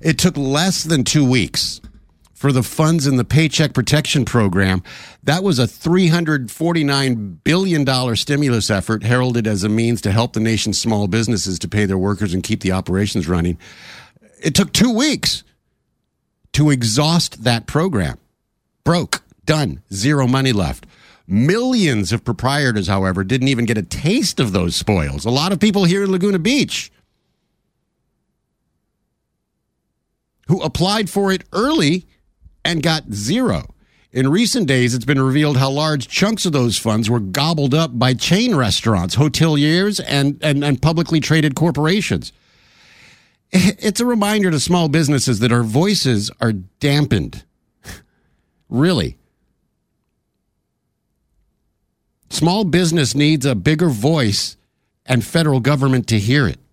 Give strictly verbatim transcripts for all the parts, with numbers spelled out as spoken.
It took less than two weeks for the funds in the Paycheck Protection Program. That was a three hundred forty-nine billion dollars stimulus effort heralded as a means to help the nation's small businesses to pay their workers and keep the operations running. It took two weeks to exhaust that program. Broke. Done. Zero money left. Millions of proprietors, however, didn't even get a taste of those spoils. A lot of people here in Laguna Beach who applied for it early and got zero. In recent days, it's been revealed how large chunks of those funds were gobbled up by chain restaurants, hoteliers, and, and, and publicly traded corporations. It's a reminder to small businesses that our voices are dampened. Really. Small business needs a bigger voice and federal government to hear it.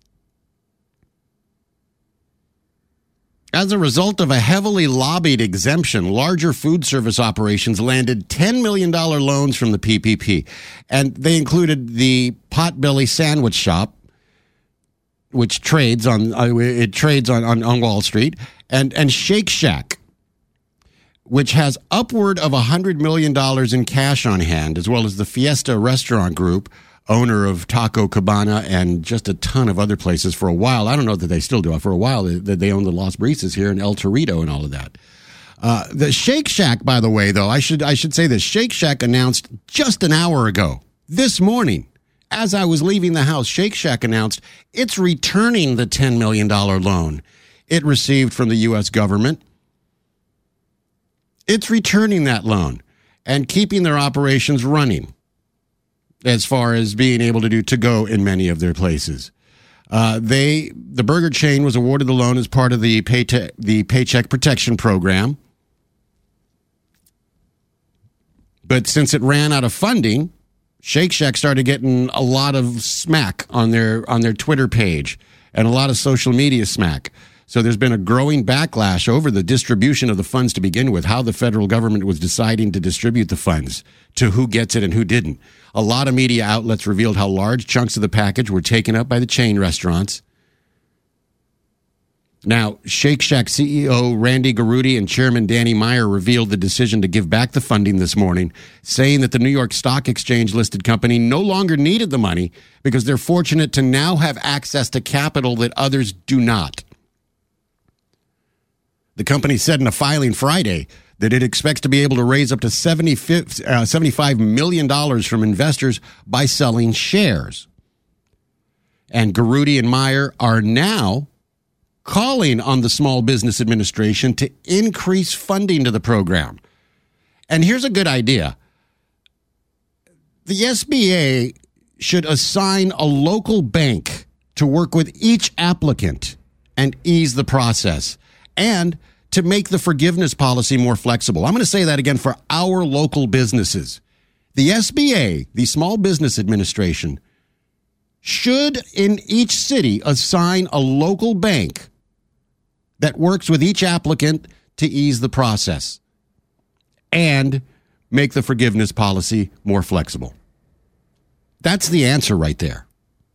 As a result of a heavily lobbied exemption, larger food service operations landed ten million dollars loans from the P P P. And they included the Potbelly Sandwich Shop, which trades on uh, it trades on, on, on Wall Street, and, and Shake Shack, which has upward of one hundred million dollars in cash on hand, as well as the Fiesta Restaurant Group, owner of Taco Cabana and just a ton of other places for a while. I don't know that they still do. For a while, they, they own the Los Brises here in El Torito and all of that. Uh, the Shake Shack, by the way, though, I should I should say this. Shake Shack announced just an hour ago, this morning, as I was leaving the house, Shake Shack announced it's returning the ten million dollars loan it received from the U S government. It's returning that loan and keeping their operations running as far as being able to do to-go in many of their places. Uh, they, the burger chain was awarded the loan as part of the, pay te- the Paycheck Protection Program. But since it ran out of funding, Shake Shack started getting a lot of smack on their on their Twitter page and a lot of social media smack. So there's been a growing backlash over the distribution of the funds to begin with, how the federal government was deciding to distribute the funds, to who gets it and who didn't. A lot of media outlets revealed how large chunks of the package were taken up by the chain restaurants. Now, Shake Shack C E O Randy Garutti and Chairman Danny Meyer revealed the decision to give back the funding this morning, saying that the New York Stock Exchange-listed company no longer needed the money because they're fortunate to now have access to capital that others do not. The company said in a filing Friday that it expects to be able to raise up to seventy-five million dollars from investors by selling shares. And Garutti and Meyer are now calling on the Small Business Administration to increase funding to the program. And here's a good idea. The S B A should assign a local bank to work with each applicant and ease the process, and to make the forgiveness policy more flexible. I'm going to say that again for our local businesses. The S B A, the Small Business Administration, should in each city assign a local bank that works with each applicant to ease the process and make the forgiveness policy more flexible. That's the answer right there.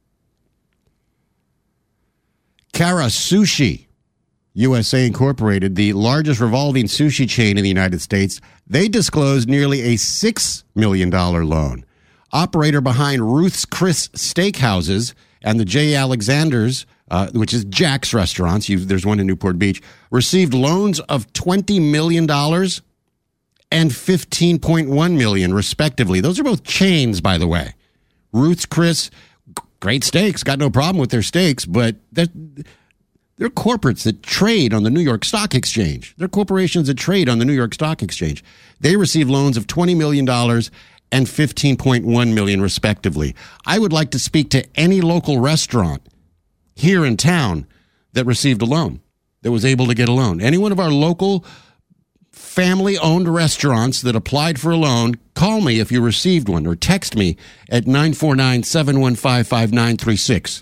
Kara Sushi U S A Incorporated, the largest revolving sushi chain in the United States, they disclosed nearly a six million dollars loan. Operator behind Ruth's Chris Steakhouses and the J. Alexander's, uh, which is Jack's Restaurants, you, there's one in Newport Beach, received loans of twenty million dollars and fifteen point one million dollars, respectively. Those are both chains, by the way. Ruth's Chris, great steaks, got no problem with their steaks, but they're... They're corporates that trade on the New York Stock Exchange. They're corporations that trade on the New York Stock Exchange. They receive loans of twenty million dollars and fifteen point one million dollars, respectively. I would like to speak to any local restaurant here in town that received a loan, that was able to get a loan. Any one of our local family-owned restaurants that applied for a loan, call me if you received one, or text me at nine four nine, seven one five, five nine three six.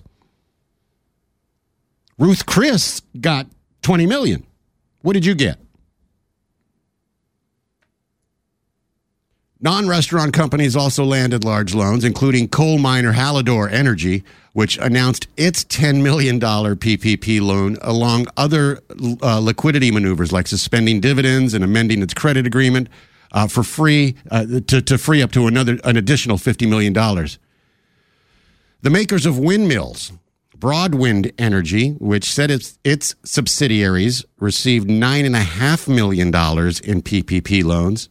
Ruth Chris got twenty million dollars. What did you get? Non-restaurant companies also landed large loans, including coal miner Hallador Energy, which announced its ten million dollars P P P loan, along other uh, liquidity maneuvers like suspending dividends and amending its credit agreement uh, for free uh, to, to free up to another an additional fifty million dollars. The makers of windmills, Broadwind Energy, which said its its subsidiaries received nine point five million dollars in P P P loans.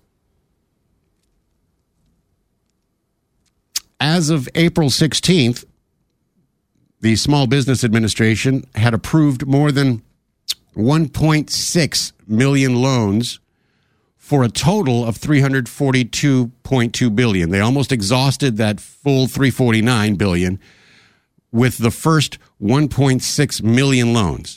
As of April sixteenth, the Small Business Administration had approved more than one point six million loans for a total of three hundred forty-two point two billion dollars. They almost exhausted that full three hundred forty-nine billion dollars with the first one point six million loans.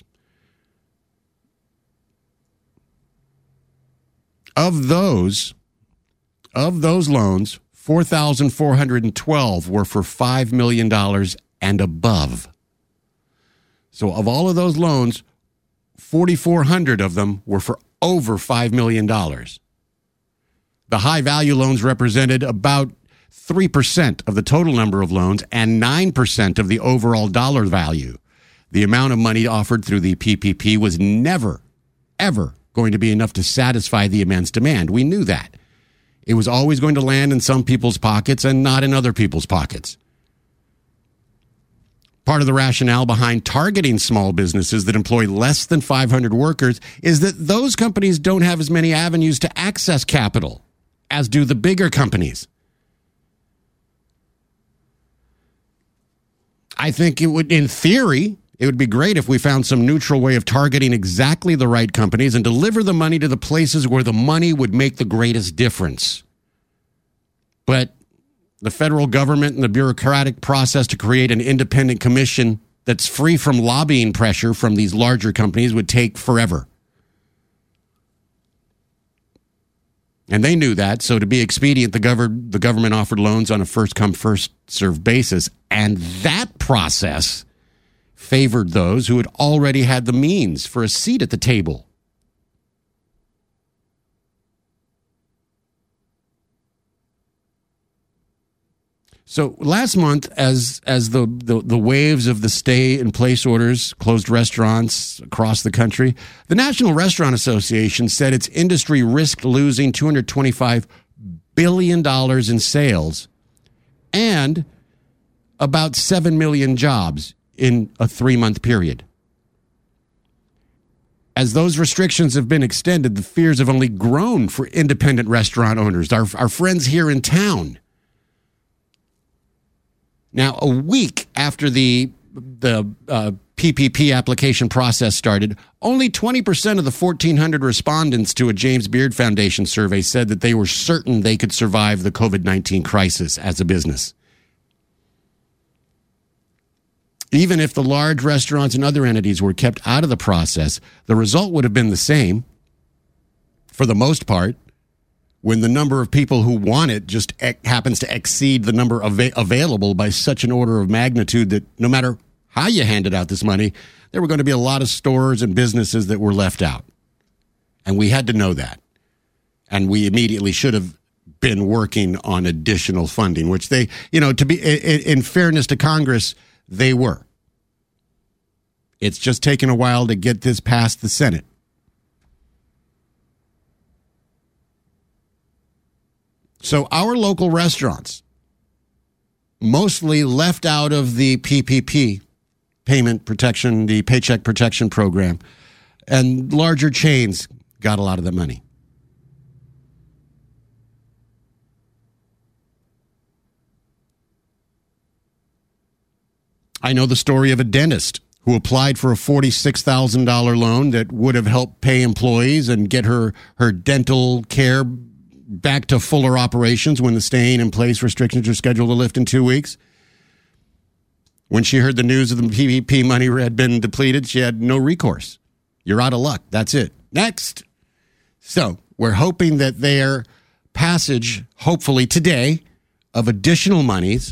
Of those, of those loans, four thousand four hundred twelve were for five million dollars and above. So of all of those loans, four thousand four hundred of them were for over five million dollars. The high-value loans represented about three percent of the total number of loans and nine percent of the overall dollar value. The amount of money offered through the P P P was never, ever going to be enough to satisfy the immense demand. We knew that. It was always going to land in some people's pockets and not in other people's pockets. Part of the rationale behind targeting small businesses that employ less than five hundred workers is that those companies don't have as many avenues to access capital as do the bigger companies. I think it would, in theory, it would be great if we found some neutral way of targeting exactly the right companies and deliver the money to the places where the money would make the greatest difference. But the federal government and the bureaucratic process to create an independent commission that's free from lobbying pressure from these larger companies would take forever. And they knew that, so to be expedient, the, gov- the government offered loans on a first-come, first-served basis. And that process favored those who had already had the means for a seat at the table. So last month, as as the, the, the waves of the stay-in-place orders closed restaurants across the country, the National Restaurant Association said its industry risked losing two hundred twenty-five billion dollars in sales and about seven million jobs in a three-month period. As those restrictions have been extended, the fears have only grown for independent restaurant owners, our, our friends here in town. Now, a week after the the uh, P P P application process started, only twenty percent of the fourteen hundred respondents to a James Beard Foundation survey said that they were certain they could survive the covid nineteen crisis as a business. Even if the large restaurants and other entities were kept out of the process, the result would have been the same, for the most part, when the number of people who want it just e- happens to exceed the number av- available by such an order of magnitude that no matter how you handed out this money, there were going to be a lot of stores and businesses that were left out. And we had to know that. And we immediately should have been working on additional funding, which they, you know, to be in, in fairness to Congress, they were. It's just taken a while to get this past the Senate. So our local restaurants, mostly left out of the P P P, payment protection, the Paycheck Protection Program, and larger chains got a lot of the money. I know the story of a dentist who applied for a forty-six thousand dollars loan that would have helped pay employees and get her, her dental care back to fuller operations when the staying in place restrictions are scheduled to lift in two weeks. When she heard the news of the P P P money had been depleted, she had no recourse. You're out of luck. That's it. Next. So we're hoping that their passage, hopefully today, of additional monies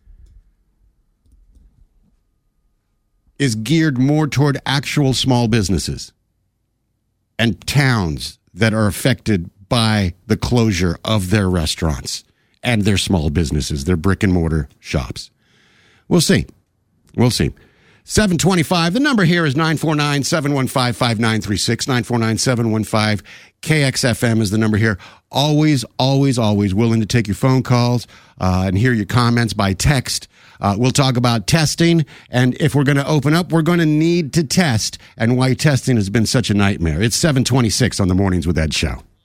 is geared more toward actual small businesses and towns that are affected by the closure of their restaurants and their small businesses, their brick and mortar shops. We'll see. We'll see. seven twenty-five. The number here is nine four nine, seven one five, five nine three six. nine four nine, seven one five, K X F M is the number here. Always, always, always willing to take your phone calls uh, and hear your comments by text. Uh, we'll talk about testing, and if we're going to open up, we're going to need to test, and why testing has been such a nightmare. It's seven twenty-six on the Mornings with Ed show.